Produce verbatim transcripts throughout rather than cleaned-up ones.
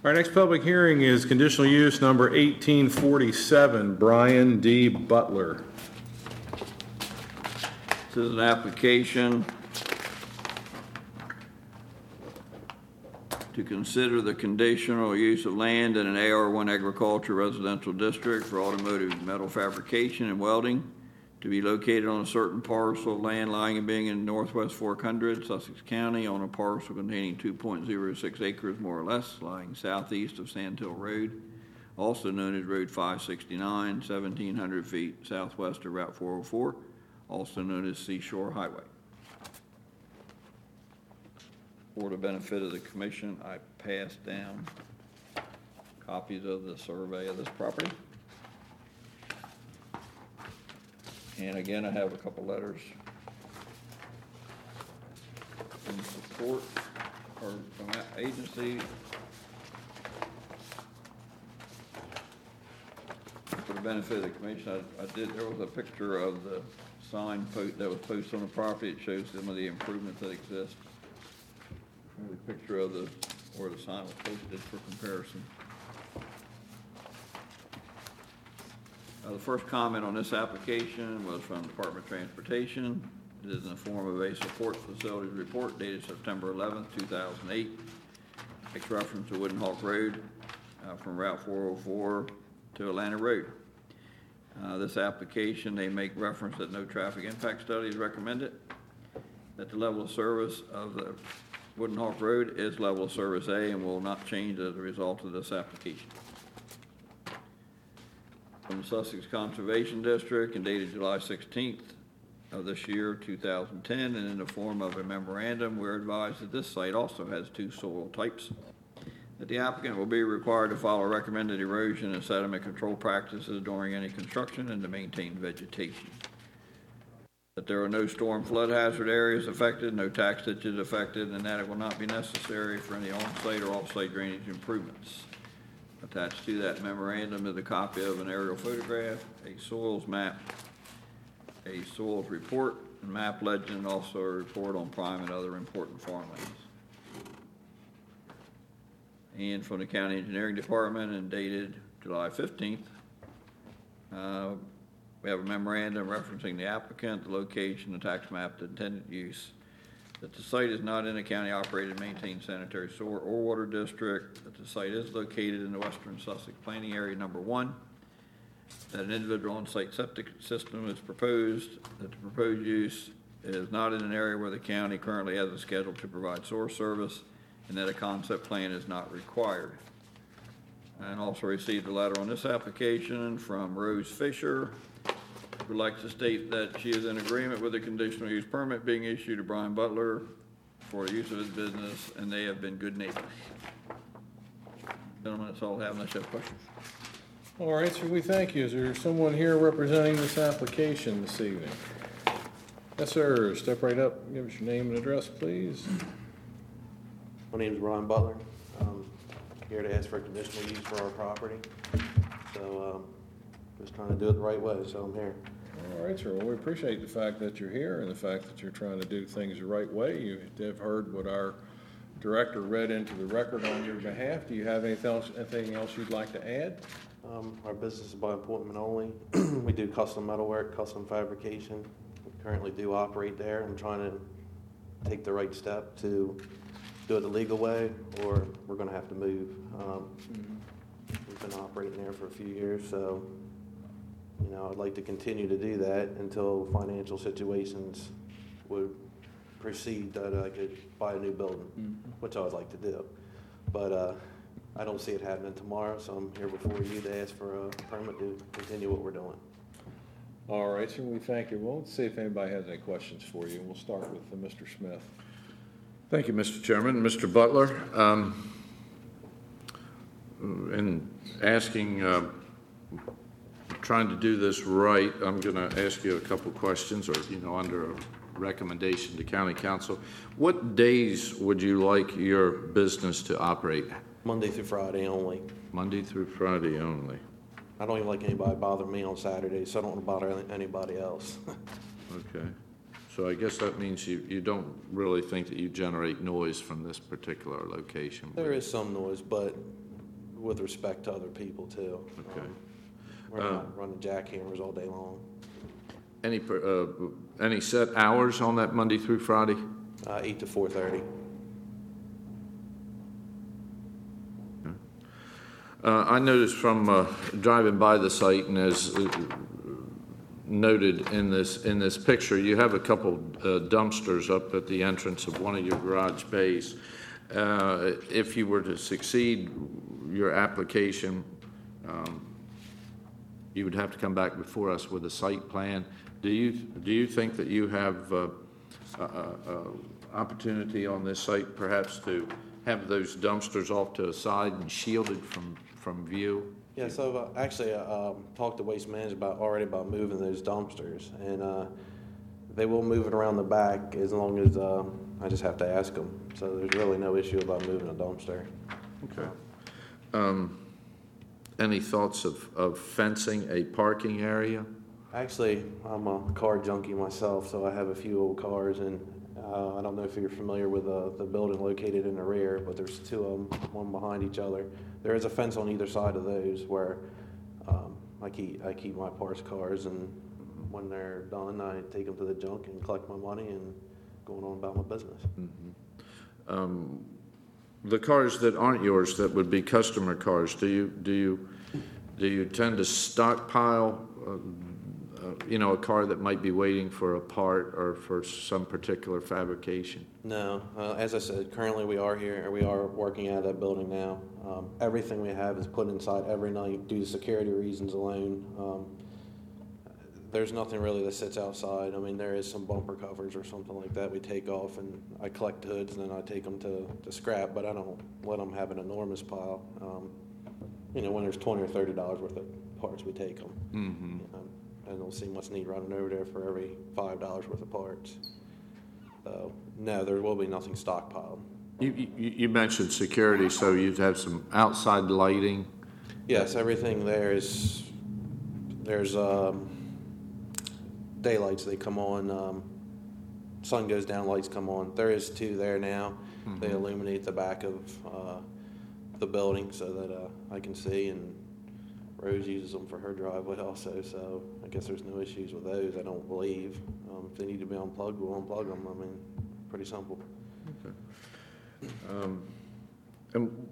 Our next public hearing is conditional use number eighteen forty-seven, Brian D. Butler. This is an application to consider the conditional use of land in an A R one agriculture residential district for automotive metal fabrication and welding to be located on a certain parcel of land lying and being in northwest Fork Hundred, Sussex County, on a parcel containing two point zero six acres more or less, lying southeast of Sandhill Road, also known as Road five sixty-nine, seventeen hundred feet southwest of Route four oh four, also known as Seashore Highway. For the benefit of the commission, I passed down copies of the survey of this property. And again, I have a couple letters in support or from that agency. For the benefit of the commission, I, I did, there was a picture of the sign post that was posted on the property. It shows some of the improvements that exist. The picture of the where the sign was posted for comparison. Uh, the first comment on this application was from the Department of Transportation. It is in the form of a support facilities report dated September eleventh, two thousand eight. Makes reference to Wooden Hawk Road uh, from Route four oh four to Atlanta Road. Uh, this application, they make reference that no traffic impact study is recommended, that the level of service of the Wooden Hawk Road is level of service A and will not change as a result of this application. From the Sussex Conservation District and dated July sixteenth of this year, two thousand ten, and in the form of a memorandum, we're advised that this site also has two soil types, that the applicant will be required to follow recommended erosion and sediment control practices during any construction and to maintain vegetation, that there are no storm flood hazard areas affected, no tax ditches affected, and that it will not be necessary for any on-site or off-site drainage improvements. Attached to that memorandum is a copy of an aerial photograph, a soils map, a soils report, a map legend, and also a report on prime and other important farmlands. And from the County Engineering Department and dated July fifteenth, uh, we have a memorandum referencing the applicant, the location, the tax map, the intended use, that the site is not in a county-operated, maintained sanitary sewer or water district, that the site is located in the Western Sussex Planning Area Number One, that an individual on-site septic system is proposed, that the proposed use is not in an area where the county currently has a schedule to provide sewer service, and that a concept plan is not required. And also received a letter on this application from Rose Fisher, would like to state that she is in agreement with the conditional use permit being issued to Brian Butler for the use of his business, and they have been good neighbors. Gentlemen, that's all I have unless you have questions. All right, sir, we thank you. Is there someone here representing this application this evening? Yes, sir. Step right up. Give us your name and address, please. My name is Brian Butler. I'm here to ask for conditional use for our property. So, um, just trying to do it the right way, so I'm here. All right, sir. Well, we appreciate the fact that you're here and the fact that you're trying to do things the right way. You have heard what our director read into the record on your behalf. Do you have anything else, anything else you'd like to add? Um, our business is by appointment only. We do custom metalwork, custom fabrication. We currently do operate there. I'm trying to take the right step to do it the legal way, or we're going to have to move. Um, mm-hmm. We've been operating there for a few years, so you know, I'd like to continue to do that until financial situations would proceed that I could buy a new building, mm-hmm. which I would like to do. But uh, I don't see it happening tomorrow, so I'm here before you to ask for a permit to continue what we're doing. All right, sir, we thank you. Well, let's see if anybody has any questions for you. We'll start with uh, Mister Smith. Thank you, Mister Chairman. Mister Butler, um, in asking, uh, trying to do this right, I'm going to ask you a couple questions, or, you know, under a recommendation to County Council. What days would you like your business to operate? Monday through Friday only. Monday through Friday only. I don't even like anybody bother me on Saturdays, so I don't want to bother anybody else. Okay. So I guess that means you, you don't really think that you generate noise from this particular location. There is some noise, but with respect to other people too. Okay. Um, We're not running jackhammers all day long. Any, per- uh, any set hours on that Monday through Friday? Uh, eight to four thirty. Uh, I noticed from uh, driving by the site, and as uh, noted in this in this picture, you have a couple uh, dumpsters up at the entrance of one of your garage bays. Uh, if you were to succeed your application, um, you would have to come back before us with a site plan. Do you do you think that you have uh, a, a, a opportunity on this site, perhaps, to have those dumpsters off to a side and shielded from from view? Yeah, so uh, actually, I um, talked to Waste Management about, already about moving those dumpsters, and uh, they will move it around the back as long as uh, I just have to ask them. So there's really no issue about moving a dumpster. Okay. Um, any thoughts of, of fencing a parking area? Actually, I'm a car junkie myself, so I have a few old cars, and uh, I don't know if you're familiar with uh, the building located in the rear, but there's two of them, one behind each other. There is a fence on either side of those where um, I keep I keep my parts cars, and when they're done, I take them to the junk and collect my money and going on about my business. Mm-hmm. Um, the cars that aren't yours, that would be customer cars, do you do you do you tend to stockpile? Uh, Uh, you know, a car that might be waiting for a part or for some particular fabrication? No, uh, as I said, currently we are here, we are working out of that building now. Um, everything we have is put inside every night due to security reasons alone. Um, there's nothing really that sits outside. I mean, there is some bumper covers or something like that we take off, and I collect hoods, and then I take them to, to scrap, but I don't let them have an enormous pile. Um, you know, when there's twenty or thirty dollars worth of parts, we take them. Mm-hmm. You know, I don't see much need running over there for every five dollars worth of parts. So, no, there will be nothing stockpiled. You, you, you mentioned security, so you'd have some outside lighting. Yes, everything there is, there's um, daylights, they come on, um, sun goes down, lights come on. There is two there now. Mm-hmm. They illuminate the back of uh, the building so that uh, I can see, and Rose uses them for her driveway also, so I guess there's no issues with those, I don't believe. Um, if they need to be unplugged, we'll unplug them. I mean, pretty simple. Okay. Um, and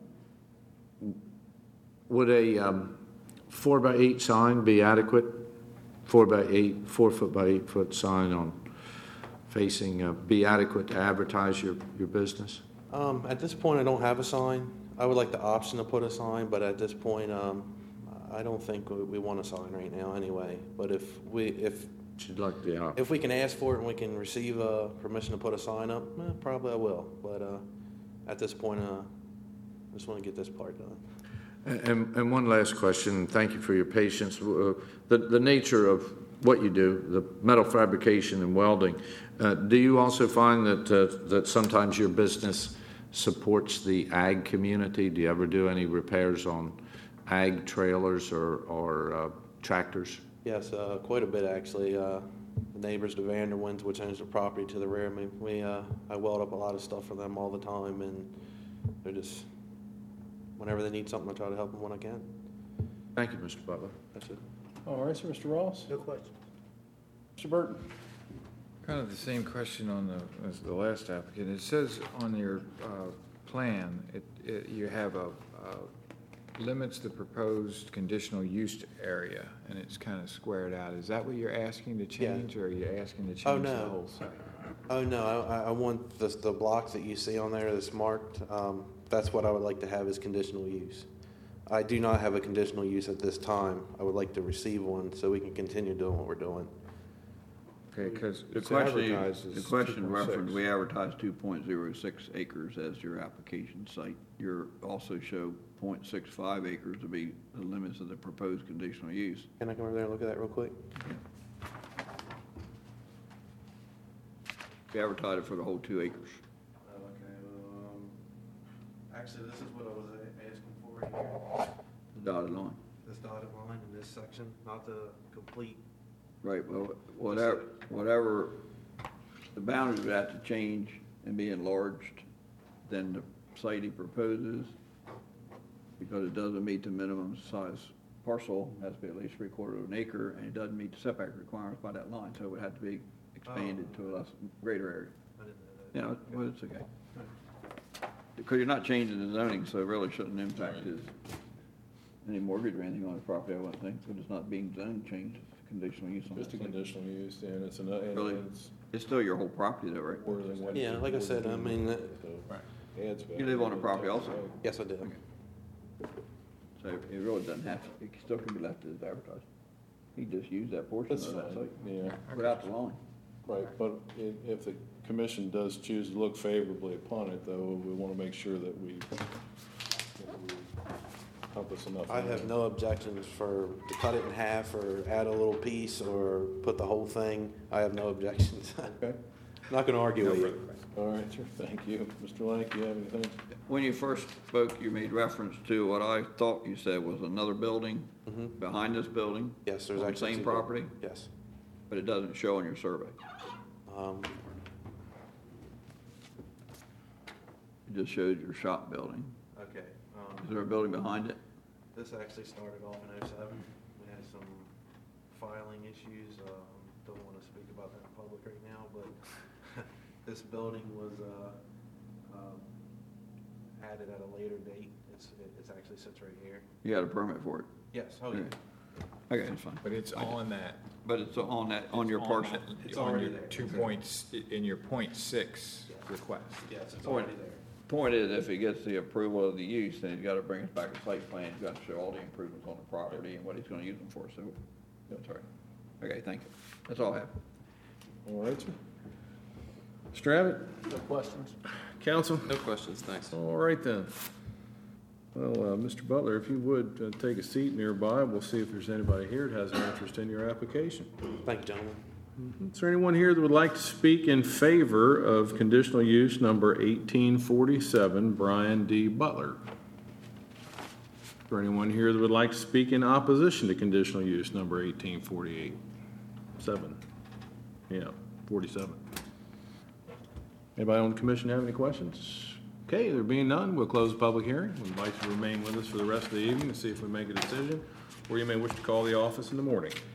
would a um, four by eight sign be adequate? Four by eight, four foot by eight foot sign on facing uh, be adequate to advertise your, your business? Um, at this point, I don't have a sign. I would like the option to put a sign, but at this point, um, I don't think we, we want a sign right now anyway. But if we if You'd like the option. if we can ask for it and we can receive uh, permission to put a sign up, eh, probably I will. But uh, at this point, uh, I just want to get this part done. And, and one last question, thank you for your patience. Uh, the, the nature of what you do, the metal fabrication and welding, uh, do you also find that, uh, that sometimes your business supports the ag community? Do you ever do any repairs on ag trailers or, or uh, tractors? Yes, uh, quite a bit actually. Uh, the neighbors, the Vanderwinds, which owns the property to the rear of me, we, uh, I weld up a lot of stuff for them all the time, and they're just, whenever they need something, I try to help them when I can. Thank you, Mister Butler. That's it. All right, so Mister Ross? No question. Mister Burton? Kind of the same question on the, as the last applicant. It says on your uh, plan, it, it, you have a, uh, limits the proposed conditional use area, and it's kind of squared out. Is that what you're asking to change, Yeah. or are you asking to change Oh, the no. whole site? Oh, no, I, I want the, the blocks that you see on there that's marked, um, that's what I would like to have as conditional use. I do not have a conditional use at this time. I would like to receive one so we can continue doing what we're doing. Okay, because The it's question, advertised as the question two point six. referenced, we advertise two point zero six acres as your application site. You also show zero point six five acres to be the limits of the proposed conditional use. Can I come over there and look at that real quick? We advertise it for the whole two acres. Okay, um, actually, this is what I was asking for here. The dotted line. This dotted line in this section, not the complete. Right, well, whatever, whatever, the boundaries would have to change and be enlarged than the site he proposes. because it doesn't meet the minimum size parcel, has to be at least three quarter of an acre, and it doesn't meet the setback requirements by that line, so it would have to be expanded to a less, greater area. I didn't know that. Yeah, well, it's okay. Because you're not changing the zoning, so it really shouldn't impact his, any mortgage or anything on his property, I wouldn't think, because it's not being zone changed, it's conditional use on that Just a site. conditional use, and it's an, and Really? it's It's still your whole property though, right? more than what. Yeah, like I said, I mean, that- Adds You live on the value. property also? Yes, I do. So it really doesn't have to, it still can be left as advertised. He just used that portion That's of that fine, site yeah, without the line. right, but i- if the commission does choose to look favorably upon it, though, we want to make sure that we that we compass enough. I have no objections for, to cut it in half or add a little piece or put the whole thing. I have no objections. Okay, Not gonna argue with you. all right, sir, thank you. Mister Lank, you have anything? When you first spoke, you made reference to what I thought you said was another building Mhm. behind this building. Yes, there's On the actually same two property, buildings. Yes. but it doesn't show on your survey. Um, It just shows your shop building. okay, Is um, there a building behind it? this actually started off in oh seven. We had some filing issues. Um, don't wanna speak about that in public right now, but this building was, uh, um, added at a later date. It's, it- it's actually sits right here. You had a permit for it? Yes, oh yeah. Okay, that's fine. But it's on that. But it's on that, on your it's parcel. that- It's on already your there. Two points, in your point six request. Yes, it's Point- already there. Point is, if he gets the approval of the use, then he's gotta bring us back a site plan, he's gotta show all the improvements on the property and what he's gonna use them for, so, that's all right. Okay, thank you. That's all I have. All right, sir. Mister Abbott, No questions? counsel? No questions, thanks. All right then. Well, uh, Mister Butler, if you would, uh, take a seat nearby, we'll see if there's anybody here that has an interest in your application. Thank you, gentlemen. Is there anyone here that would like to speak in favor of conditional use number eighteen forty-seven, Brian D. Butler? Is there anyone here that would like to speak in opposition to conditional use number eighteen forty-eight? Seven. Yeah, forty-seven. Anybody on the commission have any questions? Okay, there being none, we'll close the public hearing. We invite you to remain with us for the rest of the evening to see if we make a decision, or you may wish to call the office in the morning.